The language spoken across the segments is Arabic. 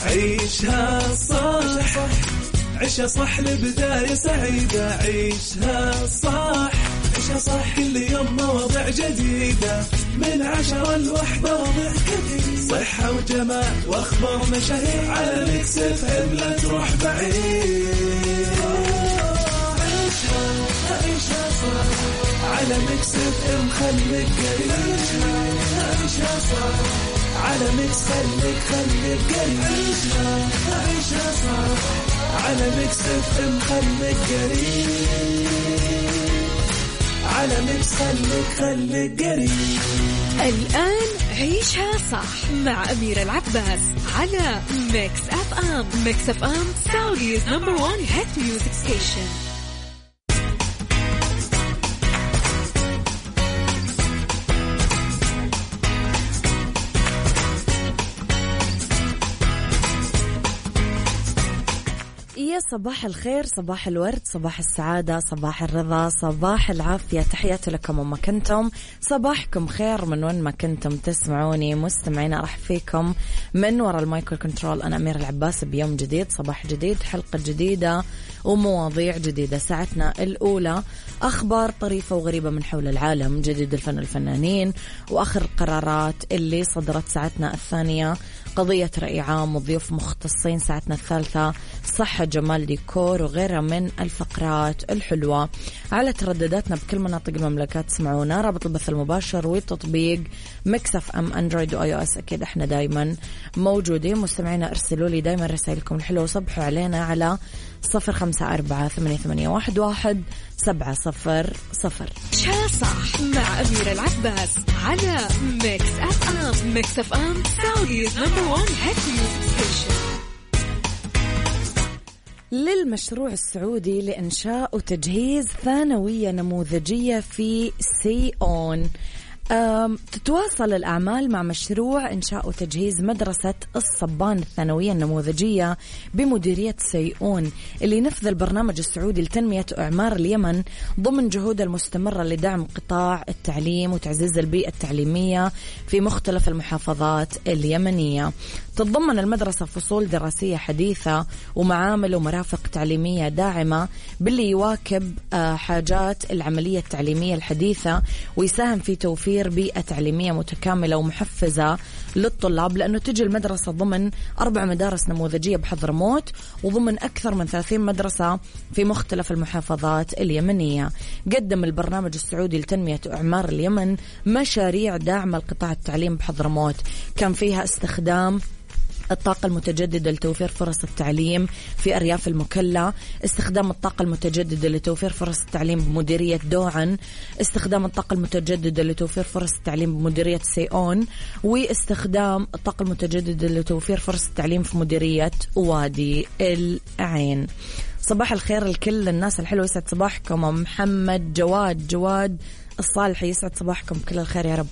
عيشها صح، عيشها صح لبداية سعيدة. عيشها صح، عيشها صح، كل يوم مواضيع جديدة من 10 ل1 مواضيع كثير، صحة وجمال وأخبار مشاهير على ميكس اف ام، لا تروح بعيد. عيشها صح على ميكس اف ام، خليك قريب. عيشها صح على ميكس، خليك قريب. عيشها صح على ميكس اف ام، خليك قريب. على ميكس خليك قريب. الآن عيشها صح مع أميرة العباس على ميكس اف ام. ميكس اف ام سعوديز نمبر 1 هيت ميوزك ستيشن. يا صباح الخير، صباح الورد، صباح السعادة، صباح الرضا، صباح العافية، تحياتي لكم وما كنتم. صباحكم خير من وين ما كنتم تسمعوني. مستمعين أرحب فيكم من وراء المايكرو كنترول. أنا أميرة العباس بيوم جديد، صباح جديد، حلقة جديدة ومواضيع جديدة. ساعتنا الأولى أخبار طريفة وغريبة من حول العالم، جديد الفن والفنانين، وآخر القرارات اللي صدرت. ساعتنا الثانية قضية رأي عام وضيوف مختصين. ساعتنا الثالثة صحة، جمال، ديكور وغيرها من الفقرات الحلوة. على تردداتنا بكل مناطق المملكة تسمعونا، رابط البث المباشر وتطبيق ميكس اف ام اندرويد واي او اس. اكيد احنا دايما موجودين. مستمعينا ارسلوا لي دايما رسائلكم الحلوة وصبحوا علينا على 0548811700. عيشها صح مع أميرة العباس على ميكس اف ام. ميكس اف ام سعوديز نمبر 1 هيت ميوزك ستيشن. للمشروع السعودي لإنشاء وتجهيز ثانوية نموذجية في سيئون. تتواصل الأعمال مع مشروع إنشاء وتجهيز مدرسة الصبان الثانوية النموذجية بمديرية سيئون، اللي ينفذ البرنامج السعودي لتنمية إعمار اليمن ضمن جهود المستمرة لدعم قطاع التعليم وتعزيز البيئة التعليمية في مختلف المحافظات اليمنية. تتضمن المدرسة فصول دراسية حديثة ومعامل ومرافق تعليمية داعمة باللي يواكب حاجات العملية التعليمية الحديثة، ويساهم في توفير بيئة تعليمية متكاملة ومحفزة للطلاب، لأنه تجي المدرسة ضمن 4 مدارس نموذجية بحضرموت وضمن أكثر من 30 مدرسة في مختلف المحافظات اليمنية. قدم البرنامج السعودي لتنمية إعمار اليمن مشاريع داعمة لقطاع التعليم بحضرموت، كان فيها استخدام الطاقة المتجددة لتوفير فرص التعليم في أرياف المكلا، استخدام الطاقة المتجددة لتوفير فرص التعليم بمديرية دوعن، استخدام الطاقة المتجددة لتوفير فرص التعليم بمديرية سيئون، واستخدام الطاقة المتجددة لتوفير فرص التعليم في مديرية وادي العين. صباح الخير لكل الناس الحلوة، يسعد صباحكم. محمد جواد الصالحي، يسعد صباحكم كل الخير يا رب.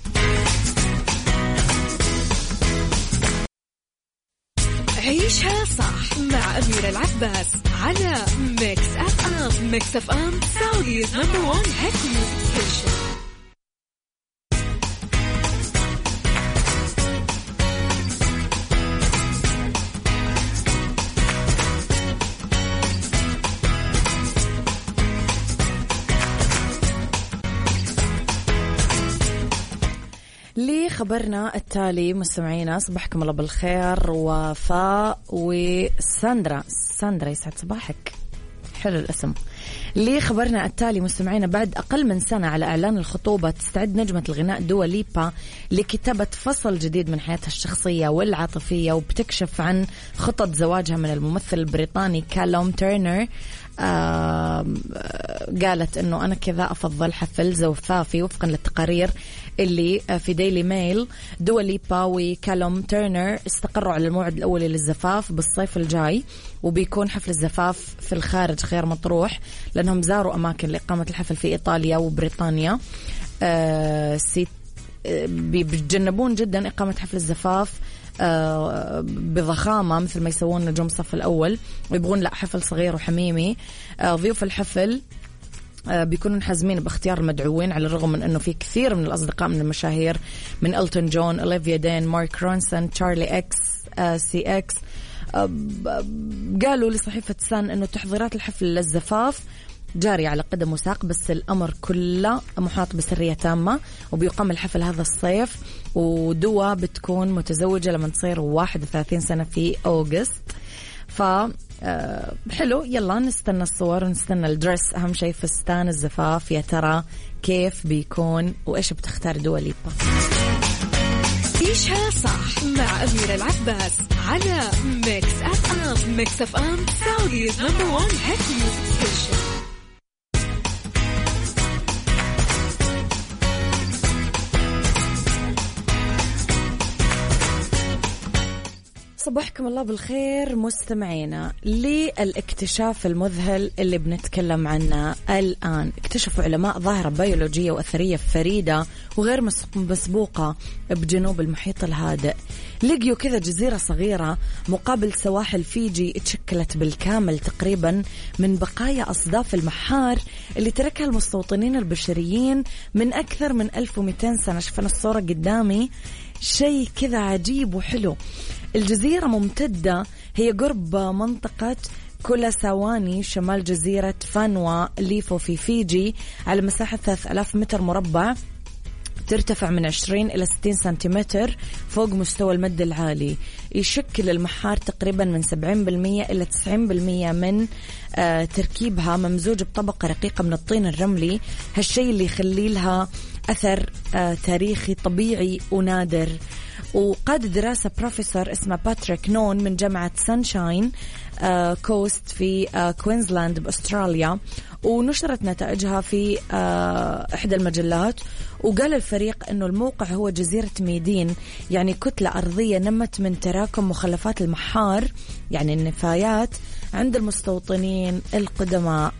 عيشها صح مع أميرة العباس على ميكس اف ام. ميكس اف ام سعوديز نمبر 1 هيت ميوزك ستيشن. لخبرنا التالي مستمعينا، صباحكم الله بالخير. وفاء وساندرا يسعد صباحك، حلو الاسم. لخبرنا التالي مستمعينا، بعد أقل من سنة على إعلان الخطوبة تستعد نجمة الغناء دوا ليبا لكتابة فصل جديد من حياتها الشخصية والعاطفية، وبتكشف عن خطط زواجها من الممثل البريطاني كالوم تيرنر. قالت أنه أنا كذا أفضل حفل زفافي وفقا للتقارير اللي في ديلي ميل. دوا ليبا وكالوم تيرنر استقروا على الموعد الأول للزفاف بالصيف الجاي، وبيكون حفل الزفاف في الخارج غير مطروح، لأنهم زاروا أماكن لإقامة الحفل في إيطاليا وبريطانيا. بيتجنبون جدا إقامة حفل الزفاف بضخامة مثل ما يسوون نجوم الصف الأول، ويبغون لا حفل صغير وحميمي. ضيوف الحفل بيكونون حازمين باختيار المدعوين، على الرغم من أنه في كثير من الأصدقاء من المشاهير من إلتون جون، أوليفيا دين، مارك رونسون، تشارلي إكس، سي إكس، قالوا لصحيفة سان أنه تحضيرات الحفل للزفاف جاري على قدم وساق، بس الأمر كله محاط بسرية تامة، وبيقام الحفل هذا الصيف، ودوا بتكون متزوجة لما تصير 31 سنة في أوغست. ف حلو، يلا نستنى الصور ونستنى الدرس. أهم شيء فستان الزفاف يا ترى كيف بيكون وإيش بتختار دوا ليبا. عيشها صح مع أميرة العباس على ميكس أف أم. ميكس أف أم سعوديز نمبر 1 هيت ميوزك ستيشن. صباحكم الله بالخير مستمعينا. للاكتشاف المذهل اللي بنتكلم عنه الآن، اكتشفوا علماء ظاهرة بيولوجية وأثرية فريدة وغير مسبوقة بجنوب المحيط الهادئ. لقيوا كذا جزيرة صغيرة مقابل سواحل فيجي اتشكلت بالكامل تقريبا من بقايا أصداف المحار اللي تركها المستوطنين البشريين من أكثر من 1200 سنة. شوفنا الصورة قدامي، شيء كذا عجيب وحلو. الجزيرة ممتدة، هي قرب منطقة كولاساواني شمال جزيرة فانوا ليفو في فيجي على مساحة 3000 متر مربع، ترتفع من 20 إلى 60 سنتيمتر فوق مستوى المد العالي. يشكل المحار تقريبا من 70% إلى 90% من تركيبها ممزوج بطبقة رقيقة من الطين الرملي، هالشيء اللي يخلي لها أثر تاريخي طبيعي ونادر. وقاد دراسة بروفيسور اسمه باتريك نون من جامعة سانشاين كوست في كوينزلاند بأستراليا، ونشرت نتائجها في إحدى المجلات. وقال الفريق أنه الموقع هو جزيرة ميدين، يعني كتلة أرضية نمت من تراكم مخلفات المحار، يعني النفايات عند المستوطنين القدماء.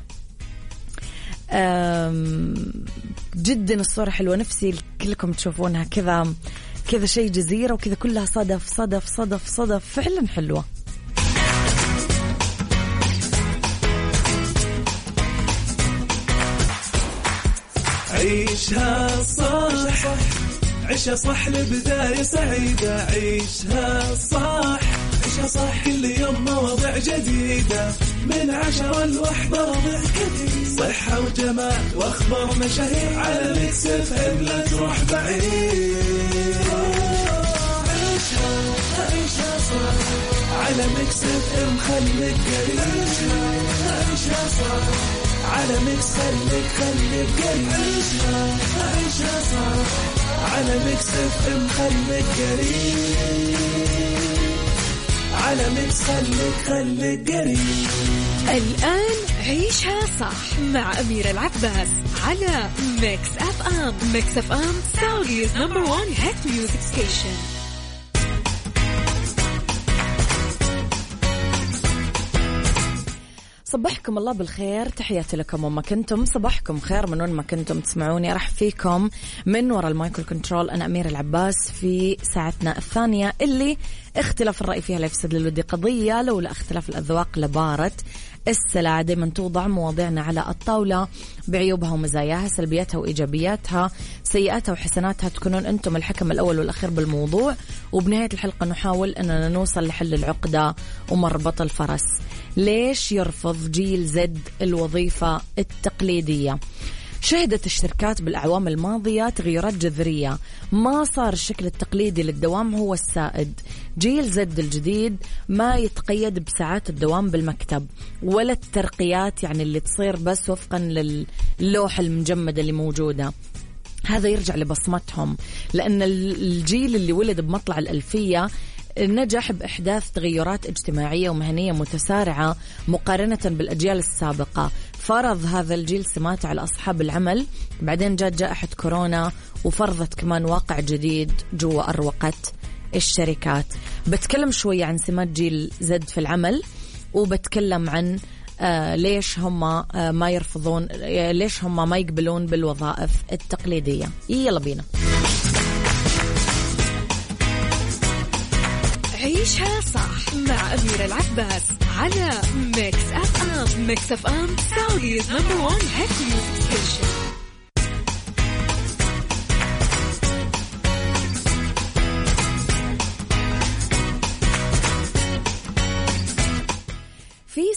جدا الصورة حلوة، نفسي كلكم تشوفونها كذا كذا، شيء جزيرة وكذا كلها صدف صدف صدف صدف، فعلا حلوة. عيشها صح، عيشها صح لبداية سعيدة. عيشها صح، عيشها صح كل يوم مواضيع جديدة من 10 ل1 مواضيع كثير، صحة وجمال واخبار مشاهير على ميكس اف ام. لا تروح بعيد، عيشها صح على ميكس اف ام. خليك قريب، عيشها صح على ميكس، خليك قريب. عيشها صح على ميكس اف ام. خليك قريب على ميكس، خليك قريب. الآن عيشها صح مع أميرة العباس على ميكس أف أم. ميكس أف أم سعوديز نمبر 1 هيت ميوزك ستيشن. صباحكم الله بالخير، تحياتي لكم وما كنتم. صباحكم خير من وين ما كنتم تسمعوني. راح فيكم من وراء المايكل كنترول أنا أميرة العباس في ساعتنا الثانية اللي اختلاف الرأي فيها لا يفسد للود قضية، لولا اختلاف الأذواق لبارة السلع. دايما توضع مواضيعنا على الطاولة بعيوبها ومزاياها، سلبياتها وإيجابياتها، سيئاتها وحسناتها، تكونون أنتم الحكم الأول والأخير بالموضوع. وبنهاية الحلقة نحاول أننا نوصل لحل العقدة ومربط الفرس. ليش يرفض جيل زد الوظيفة التقليدية؟ شهدت الشركات بالأعوام الماضية تغيرات جذرية، ما صار الشكل التقليدي للدوام هو السائد. جيل زد الجديد ما يتقيد بساعات الدوام بالمكتب ولا الترقيات، يعني اللي تصير بس وفقا للوحة المجمدة اللي موجودة. هذا يرجع لبصمتهم، لأن الجيل اللي ولد بمطلع الألفية نجح بإحداث تغيرات اجتماعية ومهنية متسارعة مقارنة بالأجيال السابقة. فرض هذا الجيل سماته على أصحاب العمل، بعدين جاءت جائحة كورونا وفرضت كمان واقع جديد جوا أروقة الشركات. بتكلم شوية عن سمات جيل زد في العمل، وبتكلم عن ليش هم ما يرفضون، ليش هم ما يقبلون بالوظائف التقليدية. يلا بينا. عيشها صح مع أميرة العباس على ميكس أف أم. ميكس أف أم سعوديز نمبر 1 هيت ميوزك ستيشن.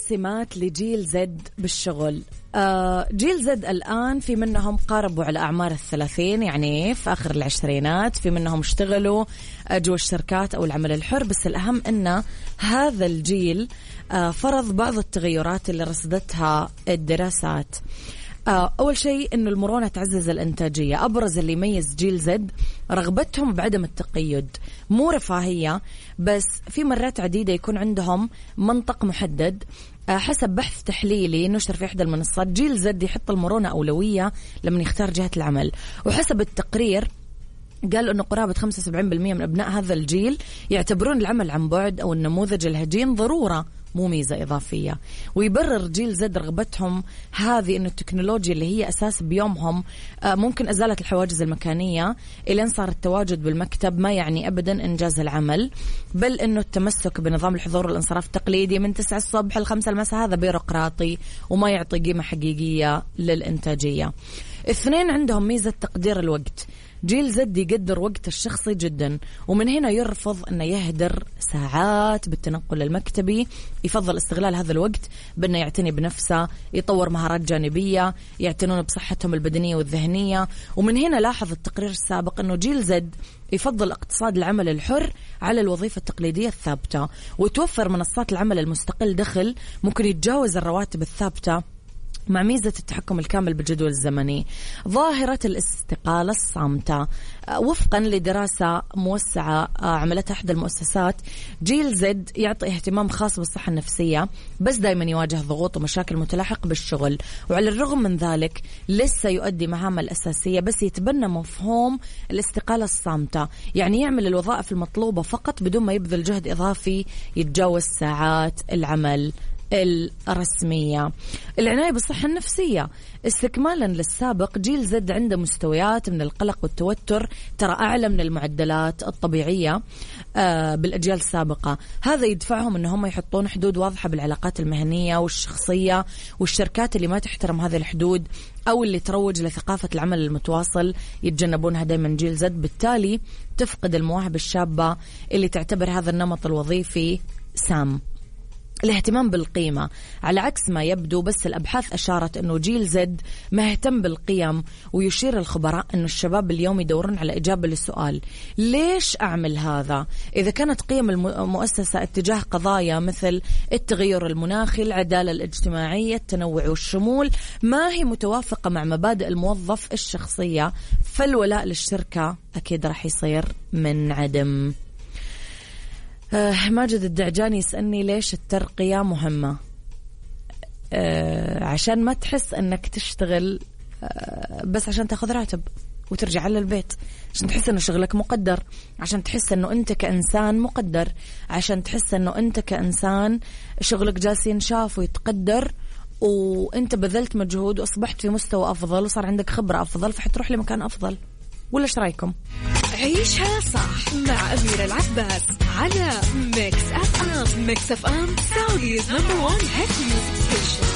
سمات لجيل زد بالشغل. جيل زد الآن في منهم قاربوا على أعمار 30، يعني في آخر العشرينات، في منهم اشتغلوا جوا الشركات أو العمل الحر. بس الأهم أن هذا الجيل فرض بعض التغيرات اللي رصدتها الدراسات. أول شيء أنه المرونة تعزز الإنتاجية. أبرز اللي يميز جيل زد رغبتهم بعدم التقيد، مو رفاهية بس في مرات عديدة يكون عندهم منطق محدد. حسب بحث تحليلي نشر في إحدى المنصات، جيل زد يحط المرونة أولوية لما يختار جهة العمل. وحسب التقرير قال أنه قرابة 75% من أبناء هذا الجيل يعتبرون العمل عن بعد أو النموذج الهجين ضرورة مو ميزة إضافية. ويبرر جيل زد رغبتهم هذه أنه التكنولوجيا اللي هي أساس بيومهم ممكن أزالت الحواجز المكانية، إلى أن صار التواجد بالمكتب ما يعني أبدا إنجاز العمل، بل أنه التمسك بنظام الحضور والانصراف التقليدي من 9 الصبح ل 5 المساء هذا بيروقراطي وما يعطي قيمة حقيقية للإنتاجية. 2 عندهم ميزة تقدير الوقت. جيل زد يقدر وقت الشخصي جدا، ومن هنا يرفض أنه يهدر ساعات بالتنقل المكتبي. يفضل استغلال هذا الوقت بأنه يعتني بنفسه، يطور مهارات جانبية، يعتنون بصحتهم البدنية والذهنية. ومن هنا لاحظ التقرير السابق أنه جيل زد يفضل اقتصاد العمل الحر على الوظيفة التقليدية الثابتة، وتوفر منصات العمل المستقل دخل ممكن يتجاوز الرواتب الثابتة مع ميزة التحكم الكامل بالجدول الزمني. ظاهرة الاستقالة الصامتة. وفقا لدراسة موسعة عملتها إحدى المؤسسات، جيل زد يعطي اهتمام خاص بالصحة النفسية، بس دايما يواجه ضغوط ومشاكل متلاحقة بالشغل، وعلى الرغم من ذلك لسه يؤدي مهامه الأساسية، بس يتبنى مفهوم الاستقالة الصامتة، يعني يعمل الوظائف المطلوبة فقط بدون ما يبذل جهد إضافي يتجاوز ساعات العمل الرسمية. العناية بالصحة النفسية. استكمالا للسابق، جيل زد عنده مستويات من القلق والتوتر ترى أعلى من المعدلات الطبيعية بالأجيال السابقة. هذا يدفعهم أنهم يحطون حدود واضحة بالعلاقات المهنية والشخصية، والشركات اللي ما تحترم هذه الحدود أو اللي تروج لثقافة العمل المتواصل يتجنبونها دائما جيل زد. بالتالي تفقد المواهب الشابة اللي تعتبر هذا النمط الوظيفي سام. الاهتمام بالقيمة على عكس ما يبدو، بس الأبحاث أشارت أنه جيل زد مهتم بالقيم، ويشير الخبراء أنه الشباب اليوم يدورون على إجابة للسؤال ليش أعمل هذا؟ إذا كانت قيم المؤسسة اتجاه قضايا مثل التغير المناخي، العدالة الاجتماعية، التنوع والشمول ما هي متوافقة مع مبادئ الموظف الشخصية، فالولاء للشركة أكيد راح يصير من عدم. ماجد الدعجاني يسألني ليش الترقية مهمة؟ عشان ما تحس أنك تشتغل بس عشان تأخذ راتب وترجع للبيت، عشان تحس أنه شغلك مقدر، عشان تحس أنه أنت كإنسان مقدر، عشان تحس أنه أنت كإنسان شغلك جالس ينشاف ويتقدر، وأنت بذلت مجهود وأصبحت في مستوى أفضل وصار عندك خبرة أفضل، فحتروح لمكان أفضل. ولا ايش رايكم؟ عيشها صح مع أميرة العباس على ميكس أف أم. ميكس أف أم سعوديز نمبر 1 هيت ميوزك ستيشن.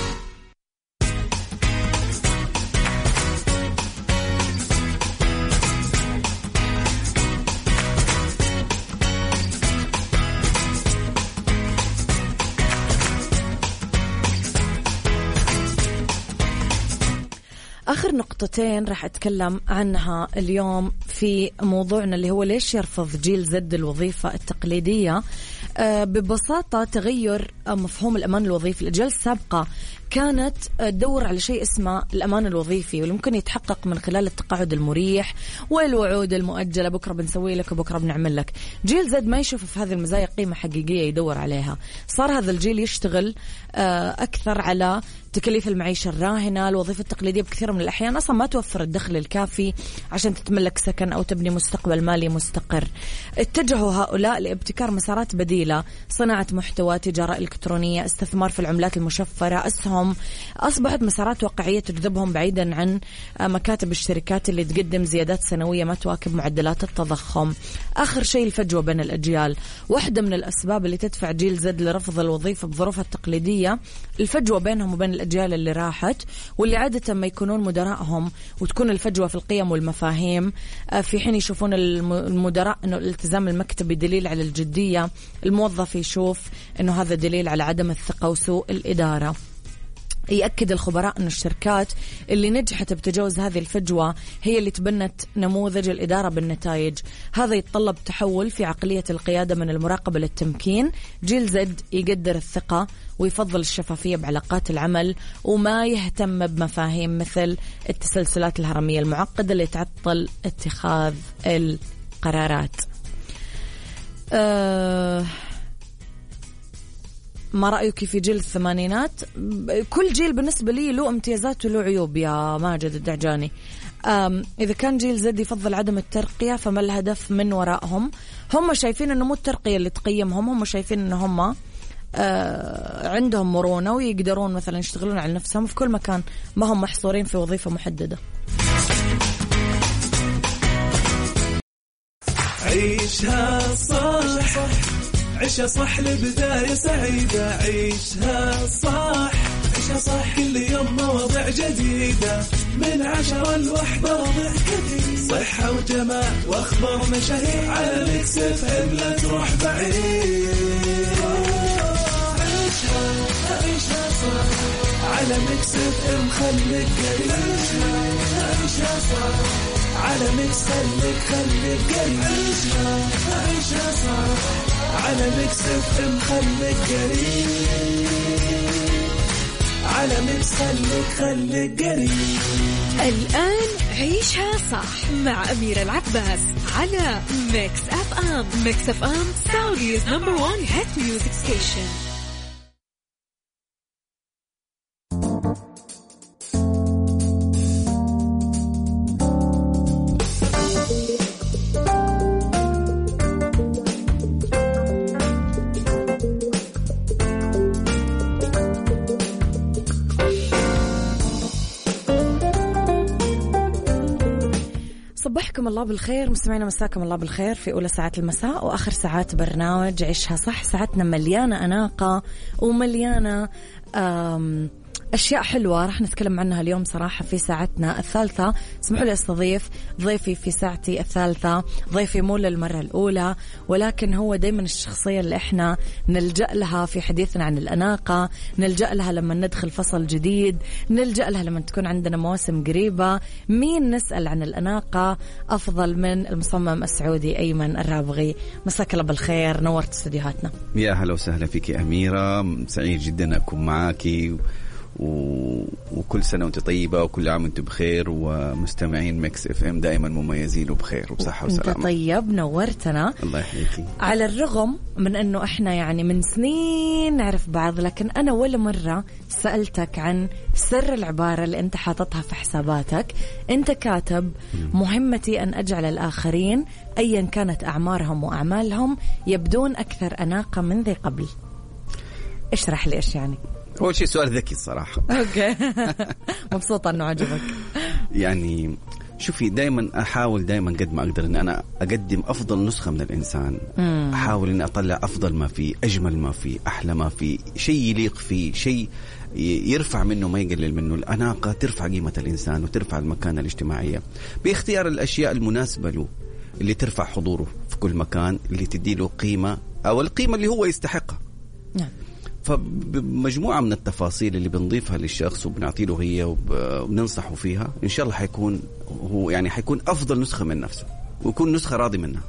آخر نقطتين راح أتكلم عنها اليوم في موضوعنا اللي هو ليش يرفض جيل زد الوظيفة التقليدية. ببساطة تغير مفهوم الأمان الوظيفي. الأجيال السابقة كانت تدور على شيء اسمه الأمان الوظيفي، واللي ممكن يتحقق من خلال التقاعد المريح والوعود المؤجلة، بكرة بنسوي لك وبكرة بنعمل لك. جيل زد ما يشوف في هذه المزايا قيمة حقيقية يدور عليها. صار هذا الجيل يشتغل أكثر على تكاليف المعيشة الراهنة. الوظيفة التقليدية بكثير من الأحيان أصلا ما توفر الدخل الكافي عشان تتملك سكن أو تبني مستقبل مالي مستقر. اتجهوا هؤلاء لابتكار مسارات بديلة، صناعة محتوى، تجارة إلكترونية، استثمار في العملات المشفرة، أسهم. أصبحت مسارات واقعية تجذبهم بعيدا عن مكاتب الشركات اللي تقدم زيادات سنوية ما تواكب معدلات التضخم. آخر شيء الفجوة بين الأجيال. واحدة من الأسباب اللي تدفع جيل زد لرفض الوظيفة بظروفها التقليدية الفجوة بينهم وبين الأجيال اللي راحت، واللي عادة ما يكونون مدراءهم، وتكون الفجوة في القيم والمفاهيم، في حين يشوفون المدراء أنه الالتزام المكتبي دليل على الجدية. الموظف يشوف أنه هذا دليل على عدم الثقة وسوء الإدارة. يأكد الخبراء أن الشركات اللي نجحت بتجاوز هذه الفجوة هي اللي تبنت نموذج الإدارة بالنتائج. هذا يتطلب تحول في عقلية القيادة من المراقبة للتمكين. جيل زد يقدر الثقة ويفضل الشفافية بعلاقات العمل وما يهتم بمفاهيم مثل التسلسلات الهرمية المعقدة اللي تعطل اتخاذ القرارات. ما رأيك في جيل الثمانينات؟ كل جيل بالنسبة لي له امتيازات وله عيوب يا ماجد الدعجاني. إذا كان جيل زد يفضل عدم الترقية فما الهدف من وراءهم؟ هم شايفين أنه مو الترقية اللي تقيمهم، هم شايفين أنه هم عندهم مرونة ويقدرون مثلا يشتغلون على نفسهم في كل مكان، ما هم محصورين في وظيفة محددة. عيشها صح، عيشها صح لبداية سعيدة. عيشها صح، عيشها صح كل يوم مواضيع جديدة من 10 ل1 وضع كثير، صحة وجمال واخبار مشاهير على ميكس اف ام، لا تروح بعيد. عيشها صح على ميكس اف ام، خليك قريب. عيشها صح على ميكس، خليك قريب. عيشها صح على ميكس اف ام، خليك قريب. على ميكس خليك قريب. الآن عيشها صح مع أميرة العباس على ميكس اف ام. ميكس اف ام سعوديز نمبر 1 هيت ميوزك ستيشن. صبحكم الله بالخير مستمعينا، مساكم الله بالخير في أولى ساعات المساء وآخر ساعات برنامج عيشها صح. ساعتنا مليانة أناقة ومليانة أشياء حلوة راح نتكلم عنها اليوم صراحة في ساعتنا الثالثة. اسمحوا لي أستضيف ضيفي في ساعتي الثالثة. ضيفي مو للمرة الأولى، ولكن هو دايما الشخصية اللي احنا نلجأ لها في حديثنا عن الأناقة، نلجأ لها لما ندخل فصل جديد، نلجأ لها لما تكون عندنا مواسم قريبة. مين نسأل عن الأناقة أفضل من المصمم السعودي أيمن الرابغي؟ مساك الله بالخير، نورت استديوهاتنا. يا هلا وسهلا فيك أميرة، سعيد جدا أكون معاكي وكل سنة وانت طيبة وكل عام وانت بخير، ومستمعين ميكس اف ام دائما مميزين وبخير وبصحة وسلامة. انت طيب، نورتنا. الله يحييكي. على الرغم من انه احنا يعني من سنين نعرف بعض، لكن انا ولا مرة سألتك عن سر العبارة اللي انت حاططها في حساباتك. انت كاتب مهمتي ان اجعل الاخرين ايا كانت اعمارهم واعمالهم يبدون اكثر اناقة من ذي قبل. اشرح لي ايش يعني. أول شيء سؤال ذكي الصراحة. أوكي. مبسوطة أنه عجبك. يعني شوفي، دايما أحاول دايما قد ما أقدر أن أنا أقدم أفضل نسخة من الإنسان. أحاول أن أطلع أفضل ما فيه، أجمل ما فيه، أحلى ما فيه، شيء يليق فيه، شيء يرفع منه ما يقلل منه. الأناقة ترفع قيمة الإنسان وترفع المكانة الاجتماعية باختيار الأشياء المناسبة له، اللي ترفع حضوره في كل مكان، اللي تديله قيمة أو القيمة اللي هو يستحقها. نعم. فبمجموعة من التفاصيل اللي بنضيفها للشخص وبنعطيه له هي وبننصحه فيها، إن شاء الله حيكون هو يعني حيكون أفضل نسخة من نفسه ويكون نسخة راضي منها.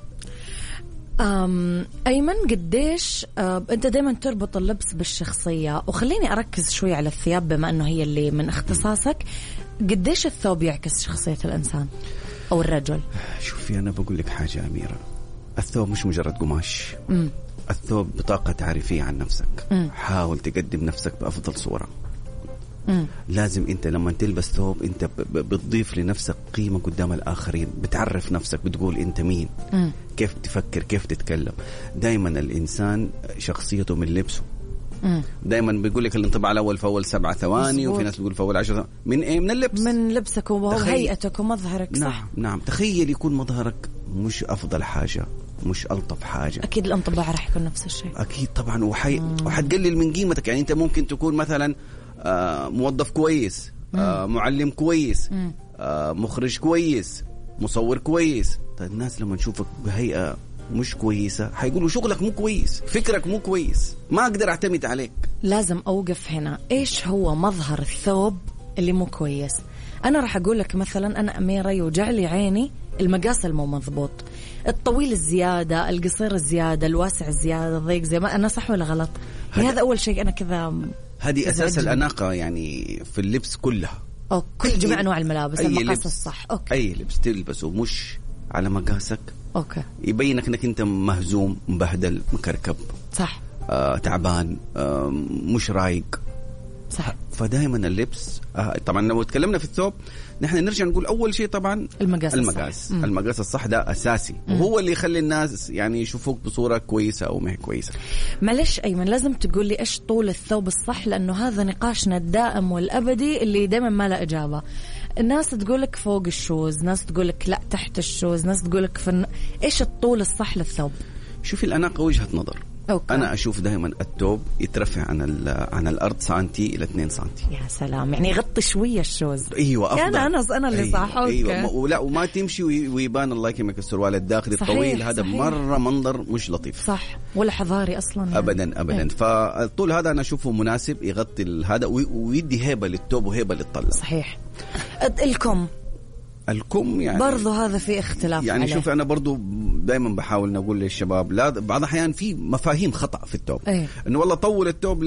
أيمن، قديش أنت دايما تربط اللبس بالشخصية، وخليني أركز شوي على الثياب بما أنه هي اللي من اختصاصك. قديش الثوب يعكس شخصية الإنسان أو الرجل؟ شوفي، أنا بقول لك حاجة أميرة، الثوب مش مجرد قماش. الثوب بطاقة تعريفية عن نفسك. حاول تقدم نفسك بأفضل صورة. لازم أنت لما تلبس ثوب أنت بتضيف لنفسك قيمة قدام الآخرين، بتعرف نفسك، بتقول أنت مين، كيف تفكر، كيف تتكلم. دايما الإنسان شخصيته من لبسه. دايما بيقول لك الانطباع الأول في أول 7 ثواني، وفي ناس بيقول في أول 10 ثواني. من إيه؟ من اللبس، من لبسك وهيئتك ومظهرك. صح. نعم. تخيل يكون مظهرك مش أفضل حاجة، مش ألطف حاجة، أكيد الانطباع راح يكون نفس الشيء. أكيد طبعا. وحتقلل من قيمتك. يعني أنت ممكن تكون مثلا موظف كويس، معلم كويس، مخرج كويس، مصور كويس. طيب الناس لما نشوفك بهيئة مش كويسة حيقولوا شغلك مو كويس، فكرك مو كويس، ما أقدر أعتمد عليك. لازم أوقف هنا. إيش هو مظهر الثوب اللي مو كويس؟ أنا راح أقول لك مثلا أنا أميرة يوجع لي عيني المقاس المو مضبوط، الطويل الزيادة، القصير الزيادة، الواسع الزيادة، الضيق زي ما أنا، صح ولا غلط؟ هذا أول شيء أنا كذا. هذه أساس الأناقة يعني في اللبس كلها. كل جميع أنواع الملابس، المقاس الصح. أوكي. أي لبس تلبسه مش على مقاسك أوكي يبينك أنك أنت مهزوم، مبهدل، مكركب، صح، تعبان، مش رايق. صح. فدائما اللبس طبعا لو تكلمنا في الثوب نحن نرجع نقول أول شيء طبعا المقاس الصح ده أساسي، وهو اللي يخلي الناس يعني يشوفوك بصورة كويسة أو ما هي كويسة. معلش أيمن، لازم تقول لي إيش طول الثوب الصح، لأنه هذا نقاشنا الدائم والأبدي اللي دائما ما له إجابة. الناس تقولك فوق الشوز، ناس تقولك لا تحت الشوز، ناس تقولك إيش الطول الصح للثوب؟ شوفي الأناقة وجهة نظر. أوكي. أنا أشوف دائما الثوب يترفع عن الأرض سنتي إلى 2 سنتي. يا سلام، يعني يغطي شوية الشوز. أيوة أفضل. أنا اللي صح. أيوة. ولا وما تمشي ويبان الله يكرمك السروال الداخلي الطويل هذا مرة منظر مش لطيف. صح، ولا حضاري أصلا يعني. أبدا. فالطول هذا أنا أشوفه مناسب يغطي هذا ويدي هيبة للثوب وهيبة للطلة. صحيح. الكم يعني برضو هذا في اختلاف يعني عليه. شوف أنا برضو دائما بحاول نقول للشباب لا، بعض الأحيان في مفاهيم خطأ في الثوب. إنه والله طول الثوب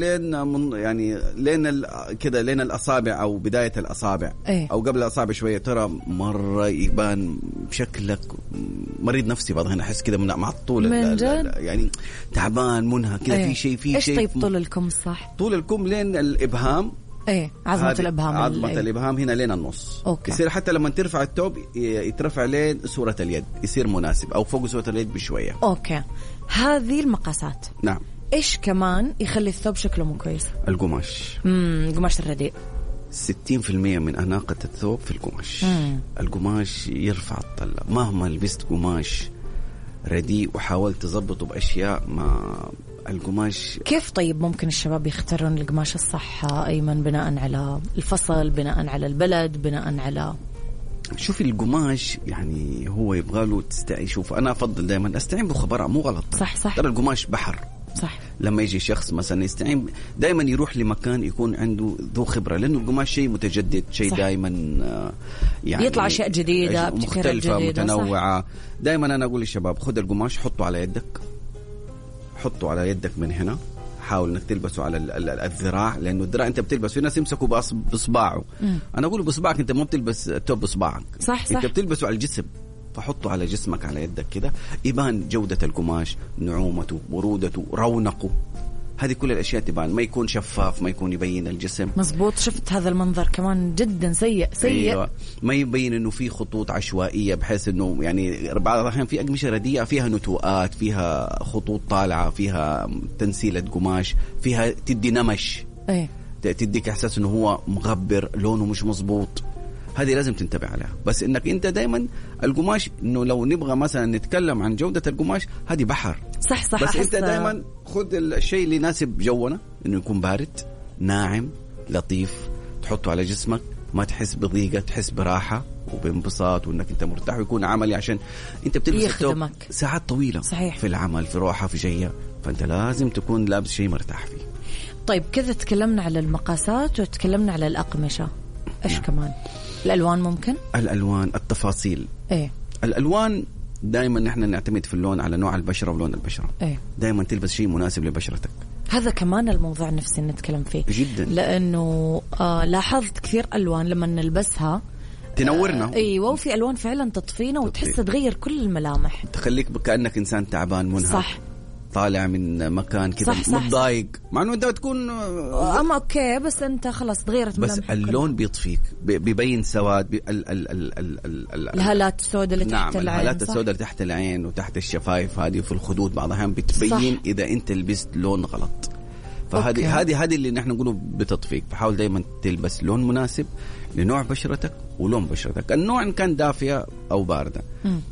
لين كذا لين الأصابع أو بداية الأصابع أو قبل الأصابع شوية، ترى مرة يبان بشكلك مريض نفسي. بعض الأحيان أحس كذا مع الطول يعني تعبان منهك كذا. في شيء إيش طيب طول الكم صح؟ طول الكم لين الإبهام. عظمة الإبهام هنا لين النص. أوكي. يصير حتى لما ترفع الثوب يترفع لين صورة اليد، يصير مناسب، أو فوق صورة اليد بشوية. أوكي. هذه المقاسات. نعم. إيش كمان يخلي الثوب شكله مو كويس؟ القماش. القماش الرديء. 60% من أناقة الثوب في القماش. القماش يرفع الطلة. مهما لبست قماش رديء وحاولت تضبطه بأشياء ما القماش. كيف طيب ممكن الشباب يختارون القماش الصح أيمن؟ بناء على الفصل، بناء على البلد، بناء على شوفي القماش يعني هو يبغى له شوف أنا أفضل دائما أستعين بخبراء. مو غلط. صح. ترى القماش بحر. صح. لما يجي شخص مثلا يستعين دائما يروح لمكان يكون عنده ذو خبرة، لأنه القماش شيء متجدد، شيء دائما يعني يطلع أشياء جديدة مختلفة متنوعة. دائما أنا أقول للشباب خذ القماش حطه على يدك، حطه على يدك من هنا، حاول انك تلبسه على الذراع، لانه الذراع انت بتلبس، في ناس يمسكوا باصبعه. انا اقول باصبعك، انت ما بتلبس التوب باصبعك. صح. انت بتلبسه على الجسم، فحطه على جسمك على يدك كده، يبان جودة القماش، نعومته، برودته، رونقه. هذه كل الأشياء تبان، ما يكون شفاف، ما يكون يبين الجسم. مزبوط. شفت هذا المنظر كمان جدا سيء. أيوة. ما يبين إنه في خطوط عشوائية، بحيث إنه يعني بعض الأحيان في أقمشة رديئة فيها نتوءات، فيها خطوط طالعة، فيها تنسيلة قماش، فيها تدي نمش. تديك إحساس إنه هو مغبر، لونه مش مزبوط. هذه لازم تنتبه عليها. بس إنك أنت دايما القماش، إنه لو نبغى مثلا نتكلم عن جودة القماش، هذه بحر. صح. بس أنت دايما خذ الشيء اللي يناسب جونا، إنه يكون بارد، ناعم، لطيف، تحطه على جسمك، ما تحس بضيقة، تحس براحة وبانبساط، وإنك أنت مرتاح، ويكون عملي عشان أنت بتلبس الثوب ساعات طويلة. صحيح. في العمل، في روحة، في جية، فأنت لازم تكون لابس شيء مرتاح فيه. طيب كذا تكلمنا على المقاسات وتكلمنا على الأقمشة. إيش كمان؟ الألوان ممكن؟ الألوان، التفاصيل. الألوان دائما نحن نعتمد في اللون على نوع البشرة ولون البشرة. دائما تلبس شيء مناسب لبشرتك. هذا كمان الموضوع نفسي نتكلم فيه جدا، لأنه لاحظت كثير ألوان لما نلبسها تنورنا. أيوة. وفي ألوان فعلا تطفينا وتحس تغير كل الملامح، تخليك كأنك إنسان تعبان منهك. صح. طالع من مكان كذا متضايق، مع انه انت تكون اما اوكي، بس انت خلاص تغيرت بس اللون بيطفيك، بيبين سواد، الهالات السوداء اللي تحت العين. الهالات السوداء اللي تحت العين وتحت الشفايف هذه وفي الخدود بعض الأحيان بتبين اذا انت لبست لون غلط. فهذه اللي نحن نقوله بتطفيك. فحاول دائما تلبس لون مناسب لنوع بشرتك ولون بشرتك، النوع ان كان دافية او باردة.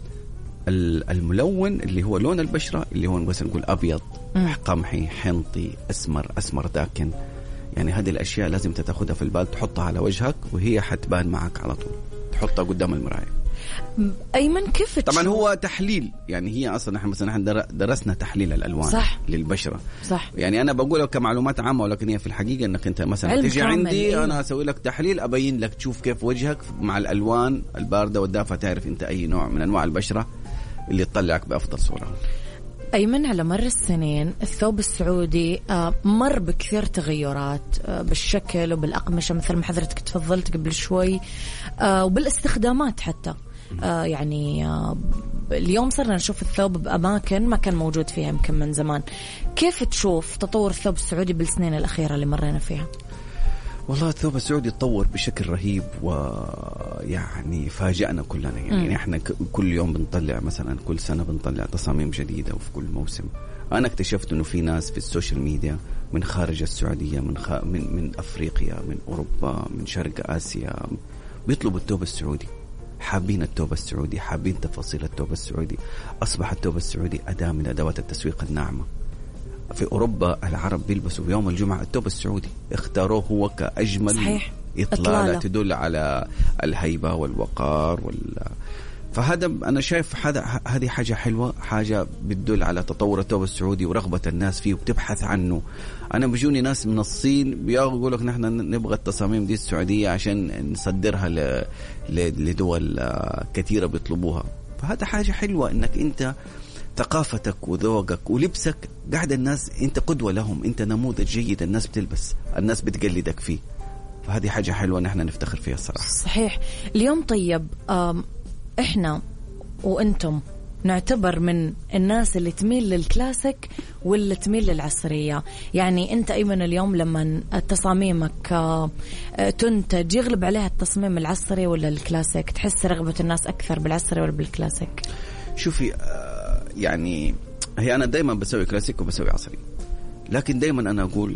الملون اللي هو لون البشرة، اللي هو بس نقول أبيض، قمحي، حنطي، أسمر داكن، يعني هذه الأشياء لازم تاخذها في البال، تحطها على وجهك وهي حتبان معك على طول. تحطها قدام المراية. أيمن كيف طبعا هو تحليل، يعني هي أصلا احنا مثلا درسنا تحليل الألوان صح. للبشرة صح. يعني أنا بقوله كمعلومات عامة، ولكن هي في الحقيقة أنك أنت مثلا تيجي عندي إيه؟ أنا أسوي لك تحليل أبين لك تشوف كيف وجهك مع الألوان الباردة والدافئة، تعرف أنت أي نوع من أنواع البشرة اللي تطلعك بأفضل صورة. أيمن على مر السنين الثوب السعودي مر بكثير تغيرات بالشكل وبالأقمشة مثل ما حضرتك تفضلت قبل شوي، وبالاستخدامات حتى. يعني اليوم صرنا نشوف الثوب بأماكن ما كان موجود فيها يمكن من زمان. كيف تشوف تطور الثوب السعودي بالسنين الأخيرة اللي مرينا فيها؟ والله الثوب السعودي تطور بشكل رهيب، ويعني فاجأنا كلنا. يعني احنا كل يوم بنطلع مثلا، كل سنة بنطلع تصاميم جديدة، وفي كل موسم أنا اكتشفت إنه في ناس في السوشيال ميديا من خارج السعودية، من أفريقيا، من أوروبا، من شرق آسيا، بيطلبوا الثوب السعودي، حابين الثوب السعودي، حابين تفاصيل الثوب السعودي. أصبح الثوب السعودي أداة من أدوات التسويق الناعمة. في أوروبا العرب بيلبسوا في يوم الجمعة الثوب السعودي، اختاروه هو كأجمل صحيح. إطلالة تدل على الهيبة والوقار فهذا أنا شايف هذه حاجة حلوة، حاجة بتدل على تطور الثوب السعودي ورغبة الناس فيه وبتبحث عنه. أنا بيجوني ناس من الصين بيقولوا لك نحن نبغى التصاميم دي السعودية عشان نصدرها لدول كثيرة بيطلبوها. فهذا حاجة حلوة إنك أنت ثقافتك وذوقك ولبسك قاعد الناس، أنت قدوة لهم، أنت نموذج جيد، الناس بتلبس، الناس بتقلدك فيه. فهذه حاجة حلوة نحن نفتخر فيها الصراحة. صحيح. اليوم طيب إحنا وأنتم نعتبر من الناس اللي تميل للكلاسيك واللي تميل للعصرية. يعني أنت أيمن اليوم لما تصاميمك تنتج يغلب عليها التصميم العصري ولا الكلاسيك؟ تحس رغبة الناس أكثر بالعصري ولا بالكلاسيك؟ شوفي يعني هي أنا دايما بسوي كلاسيك وبسوي عصري، لكن دايما أنا أقول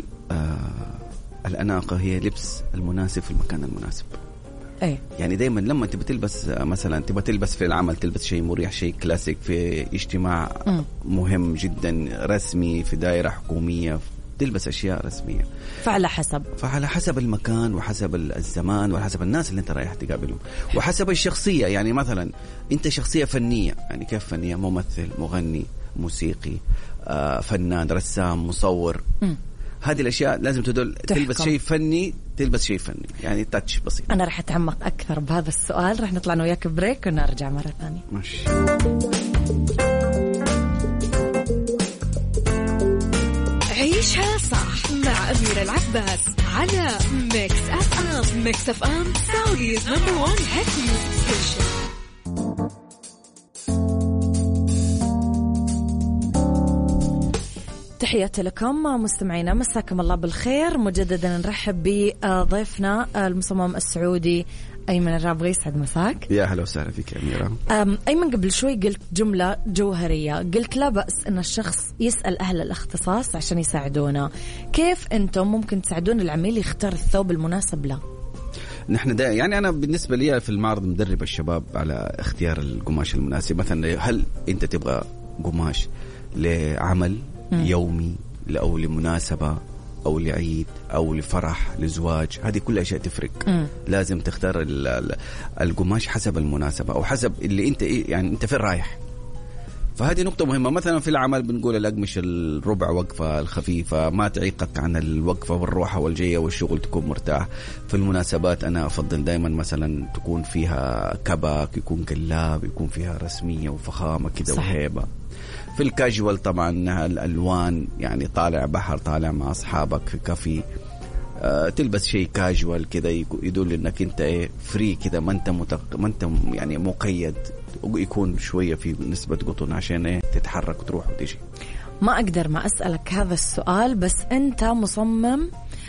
الأناقة هي لبس المناسب في المكان المناسب. أي. يعني دايما لما تبى تلبس مثلا تبى تلبس في العمل، تلبس شيء مريح، شيء كلاسيك، في اجتماع مهم جدا رسمي، في دائرة حكومية تلبس أشياء رسمية. فعلى حسب المكان وحسب الزمان وحسب الناس اللي انت رايح تقابلهم وحسب الشخصية. يعني مثلا انت شخصية فنية، يعني كيف فنية؟ ممثل، مغني، موسيقي، فنان، رسام، مصور. هذه الأشياء لازم تلبس شيء فني، تلبس شيء فني، يعني تاتش بسيط. أنا رح أتعمق أكثر بهذا السؤال، رح نطلع وياك بريك ونرجع مرة ثانية. ماشي. عيشها صح مع أميرة العباس على ميكس أف أم. ميكس أف أم سعوديز نمبر 1 هيت ميوزك ستيشن. تحياتي لكم مستمعينا، مساكم الله بالخير. مجددا نرحب بضيفنا المصمم السعودي أيمن الرابغي. يسعد مساك. يا هلا وسهلا فيك يا أميرة. أيمن قبل شوي قلت جملة جوهرية، قلت لا بأس أن الشخص يسأل أهل الاختصاص عشان يساعدونا. كيف أنتم ممكن تساعدون العميل يختار الثوب المناسب له؟ نحن يعني أنا بالنسبة لي في المعرض مدرب الشباب على اختيار القماش المناسب. مثلا هل أنت تبغى قماش لعمل يومي أو لمناسبة أو لعيد أو لفرح لزواج؟ هذه كل أشياء تفرق. لازم تختار القماش حسب المناسبة أو حسب اللي أنت يعني أنت فين رايح. فهذه نقطة مهمة. مثلا في العمل بنقول الأقمشة الربع وقفة الخفيفة ما تعيقك عن الوقفة والروحة والجية والشغل، تكون مرتاح. في المناسبات أنا أفضل دائما مثلا تكون فيها كبك، يكون قلاب، يكون فيها رسمية وفخامة كده وهيبة. في الكاجوال طبعا الألوان، يعني طالع بحر، طالع مع أصحابك في كافي، تلبس شيء كاجوال كده يدل إنك أنت فري كده، ما أنت يعني مقيد، ويكون شوية في نسبة قطن عشان تتحرك وتروح وتيجي. ما أقدر ما أسألك هذا السؤال، بس أنت مصمم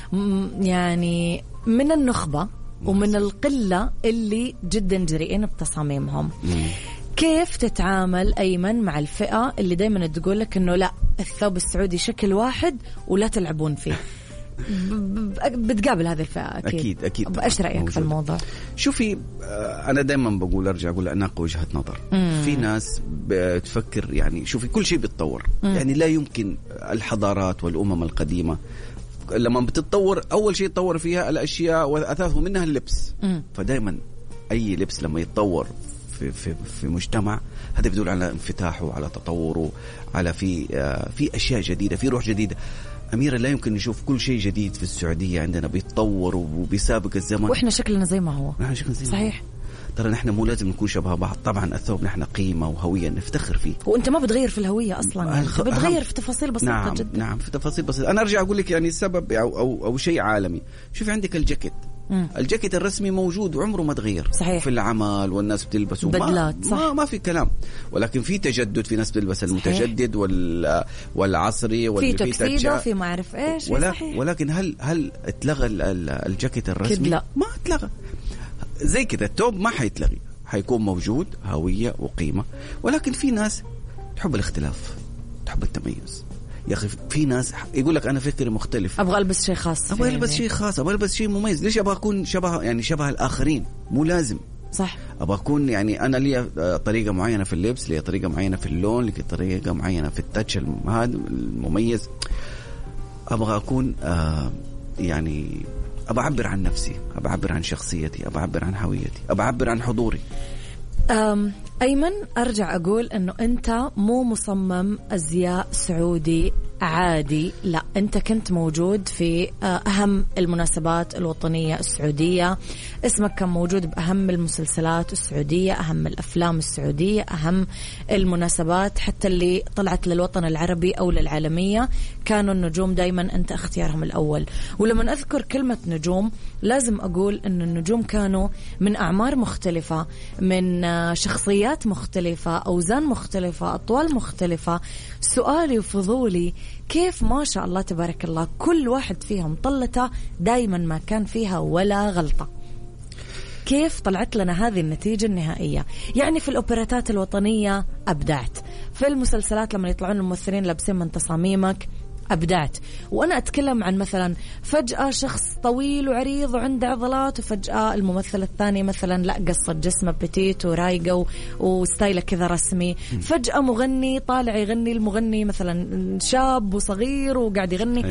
يعني من النخبة ومن القلة اللي جدا جريئين بتصاميمهم. كيف تتعامل أيمن مع الفئة اللي دايما تقول لك إنه لا الثوب السعودي شكل واحد ولا تلعبون فيه؟ بتقابل هذه الفئة أكيد. إيش رأيك في الموضوع؟ شوفي أنا دايما أرجع أقول أناقة وجهة نظر. في ناس بتفكر يعني شوفي كل شيء بيتطور. يعني لا يمكن الحضارات والأمم القديمة لما بتتطور أول شيء يتطور فيها الأشياء وأثاثه منها اللبس. فدايما أي لبس لما يتطور في مجتمع، هذا بيدل على انفتاحه، على تطوره، على في أشياء جديدة، في روح جديدة. أميرة، لا يمكن نشوف كل شيء جديد في السعودية عندنا بيتطور وبيسابق الزمن، وإحنا شكلنا زي ما هو. صحيح. ترى نحن مو لازم نكون شبه بعض. طبعا الثوب نحن قيمة وهوية نفتخر فيه، وانت ما بتغير في الهوية اصلا، يعني بتغير في تفاصيل بسيطة. نعم جدا. نعم، في تفاصيل بسيطة. انا ارجع اقول لك يعني السبب او شيء عالمي. شوفي عندك الجاكيت، الجاكيت الرسمي موجود وعمره ما تغير. صحيح. في العمل والناس بتلبسه بدلات، صح. ما في كلام، ولكن في تجدد، في ناس بتلبس المتجدد والعصري في تكسيدو، في ما اعرف ايش. ولكن هل اتلغى الجاكيت الرسمي؟ لا، ما اتلغى. زي كده التوب ما حيتلغي، حيكون موجود، هوية وقيمة. ولكن في ناس تحب الاختلاف، تحب التميز. يا أخي في ناس يقول لك أنا فكري مختلف، أبغى ألبس شيء خاص، أبغى ألبس شيء خاص، أبغى ألبس شيء مميز. ليش أبغى أكون شبه الآخرين؟ مو لازم. صح. أبغى أكون يعني أنا لي طريقة معينة في اللبس، لي طريقة معينة في اللون، لي طريقة معينة في التاتش هذا المميز. أبغى أكون يعني أبغى أعبر عن نفسي، أبغى أعبر عن شخصيتي، أبغى أعبر عن هويتي، أبغى أعبر عن حضوري. أيمن، أرجع أقول أنه أنت مو مصمم أزياء سعودي عادي، لا، أنت كنت موجود في أهم المناسبات الوطنية السعودية، اسمك كان موجود بأهم المسلسلات السعودية، أهم الأفلام السعودية، أهم المناسبات حتى اللي طلعت للوطن العربي أو للعالمية، كانوا النجوم دايما أنت اختيارهم الأول. ولما أذكر كلمة نجوم لازم أقول أن النجوم كانوا من أعمار مختلفة، من شخصيات مختلفة، أوزان مختلفة، أطوال مختلفة. سؤالي وفضولي، كيف ما شاء الله تبارك الله كل واحد فيهم طلته دايما ما كان فيها ولا غلطة؟ كيف طلعت لنا هذه النتيجة النهائية؟ يعني في الأوبراتات الوطنية أبدعت، في المسلسلات لما يطلعون الممثلين لابسين من تصاميمك أبدعت. وأنا أتكلم عن مثلا فجأة شخص طويل وعريض وعنده عضلات، وفجأة الممثل الثاني مثلا لا، قصة جسمه بتيت ورايقة وستايله كذا رسمي. فجأة مغني طالع يغني، المغني مثلا شاب وصغير وقاعد يغني.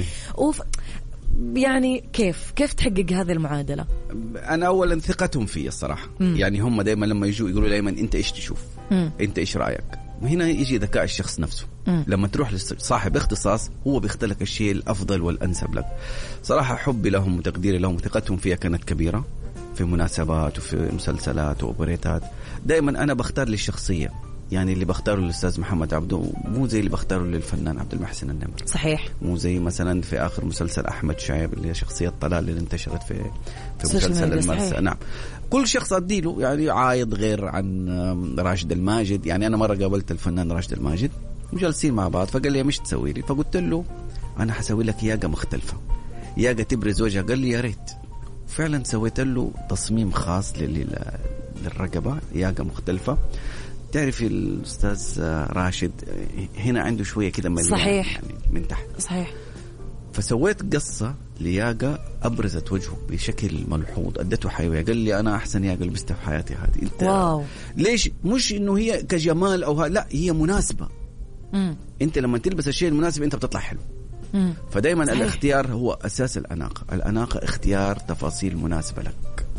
يعني كيف تحقق هذه المعادلة؟ أنا أولا ثقتهم فيه الصراحة. يعني هم دائما لما يجوا يقولوا دائما أنت إيش تشوف، أنت إيش رأيك. وهنا يجي ذكاء الشخص نفسه. لما تروح لصاحب اختصاص هو بيختلك الشيء الأفضل والأنسب لك. صراحة حبي لهم وتقديري لهم وثقتهم فيها كانت كبيرة في مناسبات وفي مسلسلات وأوبريتات. دائما أنا بختار للشخصية، يعني اللي بختاره للأستاذ محمد عبده مو زي اللي بختاره للفنان عبد المحسن النمر. صحيح. مو زي مثلا في آخر مسلسل أحمد شعيب اللي هي شخصية طلال اللي انتشرت في مسلسل المرسى. نعم، كل شخص أديله يعني عايض غير عن راشد الماجد. يعني أنا مرة قابلت الفنان راشد الماجد وجالسين مع بعض، فقال لي مش تسوي لي، فقلت له أنا حسوي لك ياقة مختلفة، ياقة تبرز وجهها. قال لي يا ريت. فعلا سويت له تصميم خاص للرقبة، ياقة مختلفة. تعرفي الأستاذ راشد هنا عنده شوية كده مليان، صحيح، يعني من تحت. صحيح. فسويت قصة لياقة أبرزت وجهه بشكل ملحوظ، أدته حيوية. قال لي أنا أحسن ياقة لبستها في حياتي هذه. أنت واو. ليش؟ مش إنه هي كجمال أو لا، هي مناسبة. أنت لما تلبس الشيء المناسب أنت بتطلع حلو. فدايما صحيح. الاختيار هو أساس الأناقة. الأناقة اختيار تفاصيل مناسبة لك.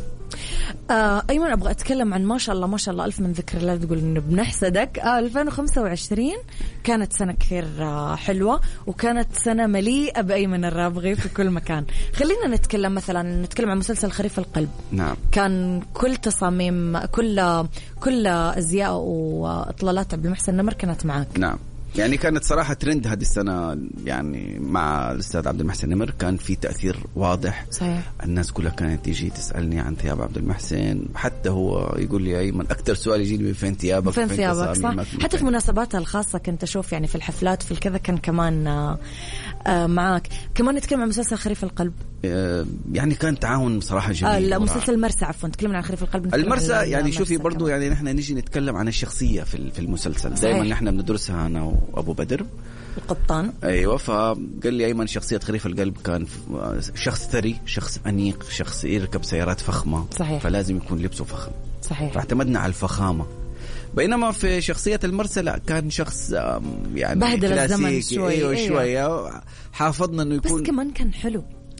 أيمن، أبغى أتكلم عن ما شاء الله ما شاء الله ألف من ذكر الله. تقول إنه بنحسدك. 2025 كانت سنة كثير حلوة، وكانت سنة مليئة بأيمن الرابغي في كل مكان. خلينا نتكلم عن مسلسل خريف القلب. نعم. كان كل تصاميم، كل أزياء وإطلالات عبد المحسن النمر كانت معك. نعم. يعني كانت صراحة ترند هذه السنة، يعني مع الأستاذ عبد المحسن النمر كان في تأثير واضح. صحيح. الناس كلها كانت تيجي تسألني عن ثياب عبد المحسن، حتى هو يقول لي أيمن أكثر سؤال يجي لي فين ثيابك، فين ثيابك. صح. حتى في مناسباتها الخاصة كنت أشوف يعني في الحفلات في الكذا كان كمان معاك. كمان نتكلم عن مسلسل خريف القلب. يعني كان تعاون صراحة جميل. لا، مسلسل المرسى، عفوا تكلمنا عن خريف القلب. المرسى يعني شوفي برضو يعني نحن نيجي نتكلم عن الشخصية في المسلسل. دائما نحن بندرسها أنا وأبو بدر القبطان. أيوة. فقال لي أيمن شخصية خريف القلب كان شخص ثري، شخص أنيق، شخص يركب سيارات فخمة. صحيح. فلازم يكون لبسه فخم. صحيح. فاعتمدنا على الفخامة. بينما في شخصية المرسى لا، كان شخص يعني بهدل الزمن شوية. شوية حافظنا إنه يكون، بس كمان كان حلو.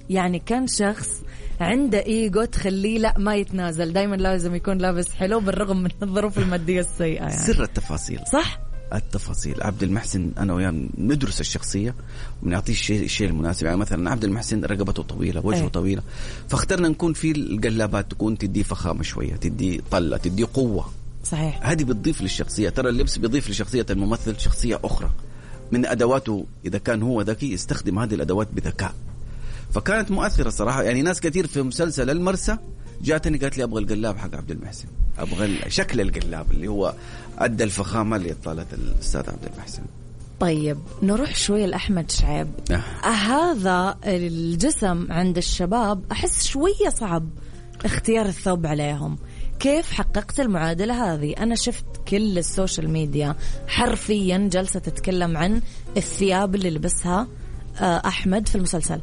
يعني كان شخص عنده إيجو تخليه لا ما يتنازل، دايما لازم يكون لابس حلو بالرغم من الظروف المادية السيئة يعني. سر التفاصيل. صح. التفاصيل. عبد المحسن أنا وياه ندرس الشخصية ونعطيه الشيء المناسب. يعني مثلا عبد المحسن رقبته طويلة، وجهه طويلة، فاخترنا نكون في القلابات تكون تدي فخامة شوية، تدي طلة، تدي قوة. صحيح. هذه بتضيف للشخصية. ترى اللبس بيضيف لشخصية الممثل شخصية أخرى. من أدواته إذا كان هو ذكي يستخدم هذه الأدوات بذكاء، فكانت مؤثرة صراحة. يعني ناس كثير في مسلسل المرسى جاتني قالت لي أبغى القلاب حق عبد المحسن، أبغى شكل القلاب اللي هو أدى الفخامة اللي طالت الأستاذ عبد المحسن. طيب نروح شوية لأحمد شعيب. هذا الجسم عند الشباب أحس شوية صعب اختيار الثوب عليهم. كيف حققت المعادلة هذه؟ أنا شفت كل السوشيال ميديا حرفيا جلسة تتكلم عن الثياب اللي لبسها أحمد في المسلسل.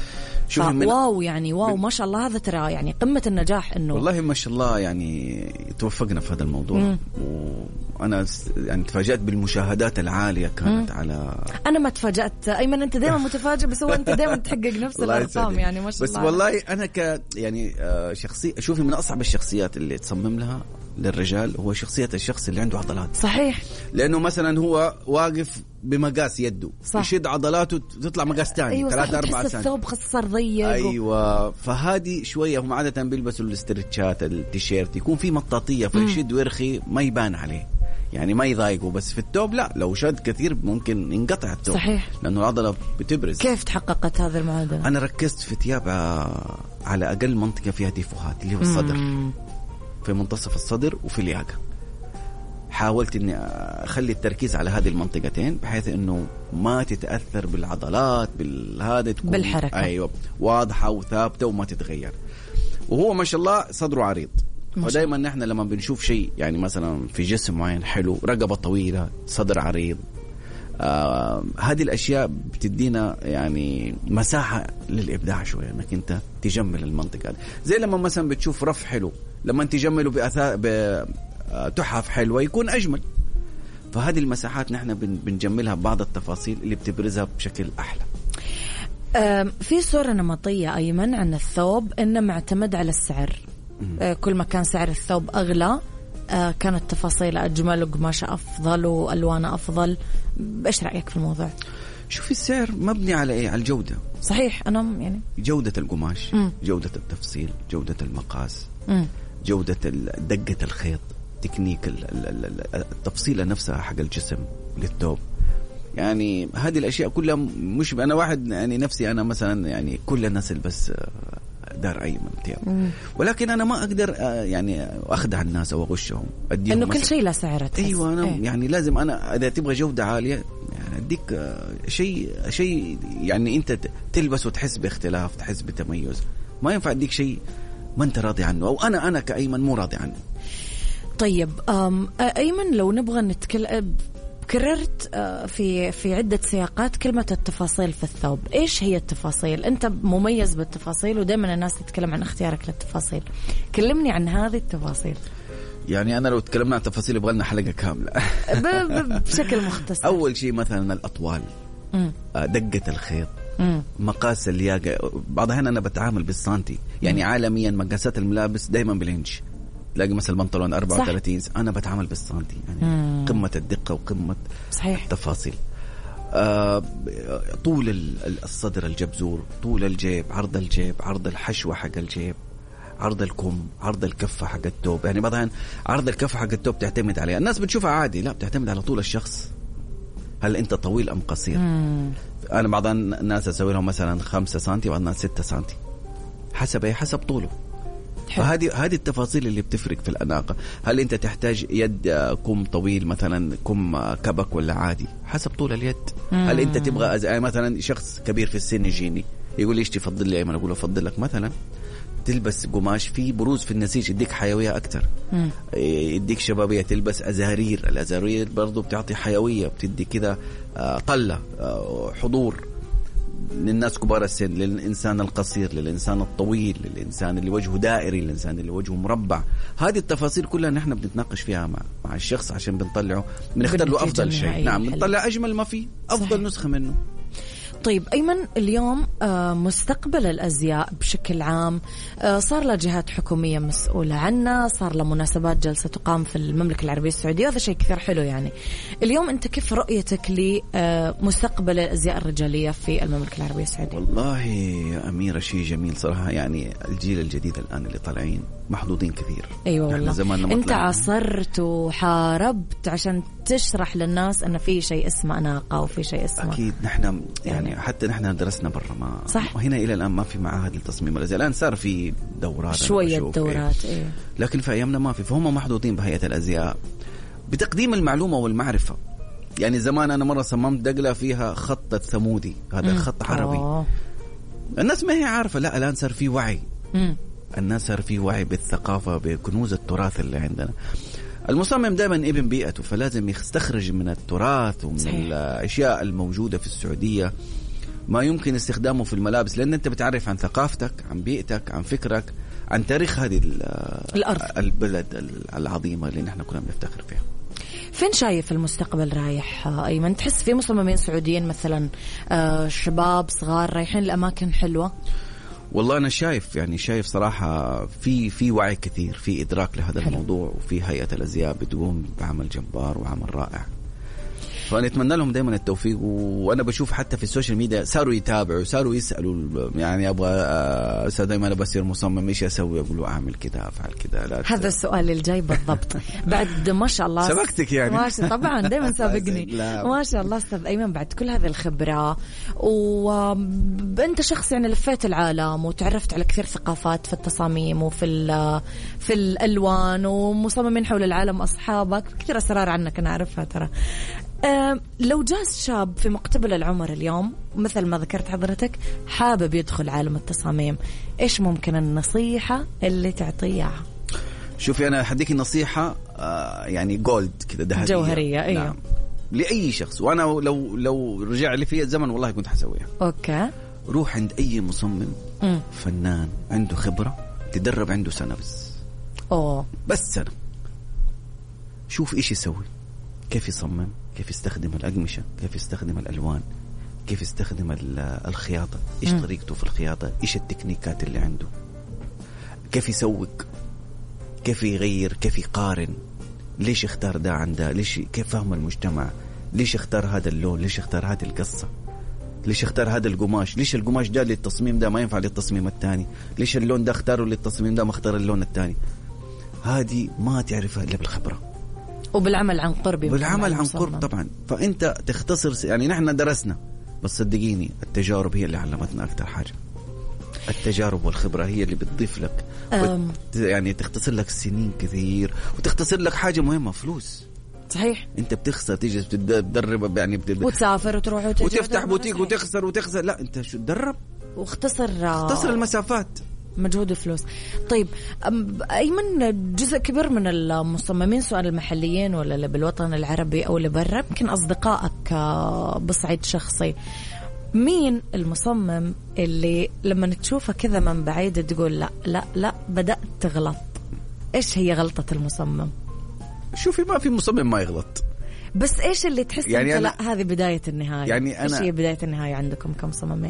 واو يعني واو ما شاء الله، هذا ترى يعني قمة النجاح. إنه والله ما شاء الله يعني توفقنا في هذا الموضوع. وأنا يعني تفاجأت بالمشاهدات العالية كانت على. أنا ما تفاجأت أيمن، أنت دائما متفاجئ، بس هو أنت دائما تحقق نفس الأرقام يعني ما شاء الله. بس والله أنا يعني شخصية شوفي من أصعب الشخصيات اللي تصمم لها للرجال هو شخصية الشخص اللي عنده عضلات. صحيح. لأنه مثلا هو واقف بمقاس يده، يشد عضلاته تطلع مقاس تاني. أيوة 3-4 سنة. الثوب قصر ضيق. أيوة فهذه شوية هم عادة بيلبسوا الاسترتشات التيشيرت يكون في مطاطية فيشد ويرخي ما يبان عليه يعني ما يضايقه. بس في الثوب لا، لو شد كثير ممكن ينقطع الثوب. صحيح. لأنه العضلة بتبرز. كيف تحققت هذا المعادلة؟ أنا ركزت في ثياب على أقل منطقة فيها ديفوهات اللي هو الصدر، في منتصف الصدر وفي الياقة. حاولت إني أخلي التركيز على هذه المنطقتين بحيث إنه ما تتأثر بالعضلات بالهذا، تكون بالحركة. أيوة واضحة وثابتة وما تتغير. وهو ما شاء الله صدره عريض. ودائما نحن لما بنشوف شيء يعني مثلا في جسم معين حلو، رقبة طويلة، صدر عريض، هذه الأشياء بتدينا يعني مساحة للإبداع شوية، إنك أنت تجمل المنطقة. زي لما مثلا بتشوف رف حلو، لما تجمله بتحف حلوة يكون أجمل. فهذه المساحات نحن بنجملها ببعض التفاصيل اللي بتبرزها بشكل أحلى. في صورة نمطية أيمن عن الثوب إنه معتمد على السعر. كل ما كان سعر الثوب أغلى كانت تفاصيل أجمل وقماشة أفضل وألوانه أفضل. إيش رأيك في الموضوع؟ شوفي السعر مبني على إيه؟ على الجودة. صحيح. أنا يعني جودة القماش، جودة التفصيل، جودة المقاس، جودة دقة الخيط، تكنيك التفصيلة نفسها حق الجسم للثوب. يعني هذه الأشياء كلها مش أنا واحد يعني نفسي أنا مثلا يعني كل الناس بس دار أي ثياب، ولكن أنا ما أقدر يعني أخدع الناس أو أغشهم إنه كل شيء له سعر. أيوة أنا يعني لازم أنا إذا تبغى جودة عالية يعني أديك شيء يعني أنت تلبس وتحس باختلاف، تحس بتميز. ما ينفع أديك شيء ما أنت راضي عنه، أو أنا كأيمن مو راضي عنه. طيب أيمن لو نبغى نتكلم، كررت في عدة سياقات كلمة التفاصيل في الثوب. إيش هي التفاصيل؟ أنت مميز بالتفاصيل ودائما الناس تتكلم عن اختيارك للتفاصيل. كلمني عن هذه التفاصيل. يعني أنا لو تكلمنا عن تفاصيل يبغى لنا حلقة كاملة. بشكل مختصر. أول شيء مثلا الأطوال، دقة الخيط، مقاس الياقة. بعض الأحيان أنا بتعامل بالسنتي، يعني عالميا مقاسات الملابس دائما بالإنش. تلاقي مثلا البنطلون 34 أنا بتعامل بالسنتي، يعني قمة الدقة وقمة صحيح. التفاصيل. طول الصدر الجبزور، طول الجيب، عرض الجيب، عرض الحشوة حق الجيب، عرض الكم، عرض الكفة حق التوب. يعني بعضها عرض الكفة حق التوب تعتمد عليها، الناس بتشوفها عادي، لا بتعتمد على طول الشخص. هل أنت طويل أم قصير؟ أنا بعض الناس أسوي لهم مثلا 5 سنتي، بعض الناس 6 سنتي، حسب طوله. فهذه التفاصيل اللي بتفرق في الأناقة. هل أنت تحتاج يد كم طويل مثلا، كم كبك، ولا عادي حسب طول اليد؟ هل أنت تبغى مثلا شخص كبير في السن يجيني يقول لي إيش تفضل لي؟ أنا أقول أفضل لك مثلا تلبس قماش فيه بروز في النسيج، يديك حيوية أكتر، يديك شبابية. تلبس أزارير، الأزارير برضو بتعطي حيوية، بتدي كذا طلة، حضور للناس كبار السن، للإنسان القصير، للإنسان الطويل، للإنسان اللي وجهه دائري، للإنسان اللي وجهه مربع. هذه التفاصيل كلها نحن بنتناقش فيها مع الشخص عشان بنطلعه، بنختار له أفضل شيء. نعم، بنطلع أجمل ما فيه، أفضل صحيح. نسخة منه. طيب أيمن، اليوم مستقبل الأزياء بشكل عام صار له جهات حكومية مسؤولة عنه، صار له مناسبات جلسة تقام في المملكة العربية السعودية، هذا شيء كثير حلو. يعني اليوم أنت كيف رؤيتك لمستقبل الأزياء الرجالية في المملكة العربية السعودية؟ والله يا أميرة شيء جميل صراحة. يعني الجيل الجديد الآن اللي طالعين محظوظين كثير. أيوة والله، أنت عصرت وحاربت عشان تشرح للناس أن في شيء اسمه أناقة وفي شيء اسمه. أكيد نحن يعني حتى نحن درسنا برا، ما صح. هنا إلى الآن ما في معاهد للتصميم الأزياء. الآن صار في دورات شوية دورات إيه. لكن في أيامنا ما في، فهم محظوظين بهيئة الأزياء بتقديم المعلومة والمعرفة. يعني زمان أنا مرة صممت دقلة فيها خط الثمودي، هذا الخط عربي. الناس ما هي عارفة، لا الآن صار في وعي. الناس صار في وعي بالثقافة، بكنوز التراث اللي عندنا. المصمم دائما ابن بيئته، فلازم يستخرج من التراث ومن صحيح. الأشياء الموجودة في السعودية ما يمكن استخدامه في الملابس، لأن أنت بتعرف عن ثقافتك، عن بيئتك، عن فكرك، عن تاريخ هذه الأرض، البلد العظيمة اللي نحن كنا بنفتخر فيها. فين شايف المستقبل رايح أيمن؟ تحس في مصممين سعوديين مثلا شباب صغار رايحين لأماكن حلوة؟ والله أنا شايف صراحة في وعي كثير، في إدراك لهذا حلو. الموضوع، وفي هيئة الأزياء بتقوم بعمل جبار وعمل رائع، فنتمنى لهم دائما التوفيق. وأنا بشوف حتى في السوشيال ميديا صاروا يتابعوا، صاروا يسألوا، يعني أبغى دائما بصير مصمم إيش أسوي؟ أقولوا أعمل كذا، أفعل كذا. هذا السؤال الجاي بالضبط. بعد ما شاء الله سبقتك يعني. ما شاء طبعا دائما سابقني. ما شاء الله أستاذ أيمن، بعد كل هذه الخبرة وأنت شخص يعني لفيت العالم وتعرفت على كثير ثقافات في التصاميم وفي الألوان، ومصممين حول العالم أصحابك كثير أسرار عنك أنا أعرفها ترى. لو جاز شاب في مقتبل العمر اليوم مثل ما ذكرت حضرتك حابب يدخل عالم التصاميم، إيش ممكن النصيحة اللي تعطيها؟ شوفي أنا حديك النصيحة يعني جولد كده، ذهبية جوهرية. أيوة. نعم. لأي شخص، وأنا لو رجع لي فيه الزمن والله كنت حسويها. أوكي. روح عند أي مصمم فنان عنده خبرة، تدرب عنده سنة بس سنة، شوف إيش يسوي، كيف يصمم، كيف يستخدم الأقمشة، كيف يستخدم الألوان، كيف يستخدم الخياطة، إيش طريقته في الخياطة، إيش التكنيكات اللي عنده، كيف يسوق، كيف يغير، كيف يقارن، ليش يختار ده عن ده، كيف فهم المجتمع، ليش يختار هذا اللون، ليش يختار هذه القصة، ليش يختار هذا القماش، ليش القماش ده للتصميم ده ما ينفع للتصميم الثاني، ليش اللون ده اختاره للتصميم ده ما اختار اللون الثاني. هذه ما تعرفها إلا بالخبرة وبالعمل عن قرب. بالعمل عن قرب طبعا. فأنت تختصر، يعني نحن درسنا، بس صدقيني التجارب هي اللي علمتنا أكتر حاجة. التجارب والخبرة هي اللي بتضيف لك يعني تختصر لك سنين كثير، وتختصر لك حاجة مهمة، فلوس. صحيح. انت بتخسر، تيجي تدرب يعني وتسافر وتروح وتفتح بوتيك وتخسر. لا انت شو تدرب واختصر المسافات، مجهود وفلوس. طيب أيمن، جزء كبير من المصممين سواء المحليين ولا اللي بالوطن العربي أو اللي برا، يمكن أصدقائك بصعيد شخصي، مين المصمم اللي لما تشوفه كذا من بعيد تقول لا لا لا بدأت تغلط؟ إيش هي غلطة المصمم؟ شوفي ما في مصمم ما يغلط، بس إيش اللي تحس يعني لا هذه بداية النهاية؟ يعني إيش هي بداية النهاية عندكم كمصممين؟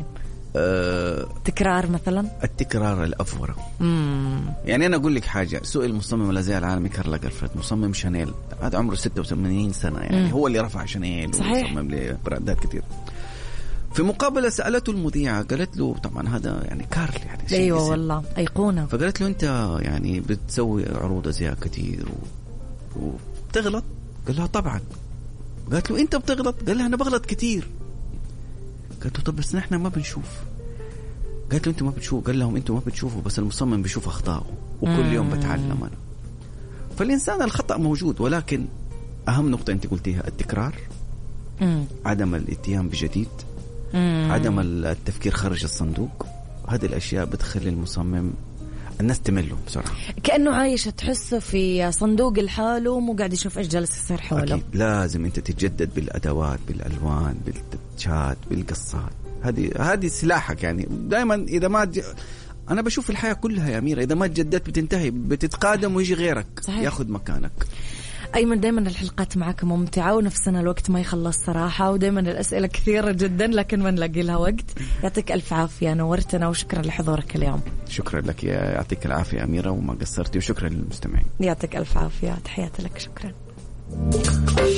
تكرار مثلا، التكرار الأفورة. يعني أنا أقول لك حاجة، سوء المصمم الأزياء العالمي كارل لاغرفيلد، مصمم شانيل، هذا عمره 86 سنة يعني. هو اللي رفع شانيل وصمم لبراندات كتير. في مقابلة سألته المذيعة، قالت له طبعا هذا يعني كارل يعني أيوة والله أيقونة، فقالت له أنت يعني بتسوي عروض أزياء كتير وبتغلط؟ قال لها طبعا. قالت له أنت بتغلط؟ قال لها أنا بغلط كتير. قالت له طب بس نحن ما بنشوف. قالت له أنتوا ما بتشوفوا. قال لهم أنتوا ما بتشوفوا، بس المصمم بيشوف أخطاءه، وكل يوم بتعلم أنا. فالإنسان الخطأ موجود، ولكن أهم نقطة أنت قلتيها التكرار، عدم الاتيان بجديد، عدم التفكير خارج الصندوق. هذه الأشياء بتخلي المصمم الناس تمله بسرعة، كأنه عايش تحس في صندوق الحال ومو قاعد يشوف إيش جالس يصير حوله. أكيد لازم أنت تتجدد بالأدوات، بالألوان، بالتاتشات، بالقصات. هذه سلاحك يعني. دائما إذا ما أنا بشوف الحياة كلها يا أميرة إذا ما تجددت بتنتهي، بتتقادم ويجي غيرك. صحيح. ياخذ مكانك. أيمن دايما الحلقات معك ممتعة ونفسنا الوقت ما يخلص صراحة، ودايما الأسئلة كثيرة جدا لكن ما نلاقي لها وقت. يعطيك ألف عافية، نورتنا وشكرا لحضورك اليوم. شكرا لك، يعطيك العافية أميرة وما قصرتي، وشكرا للمستمعين. يعطيك ألف عافية، تحياتي لك، شكرا.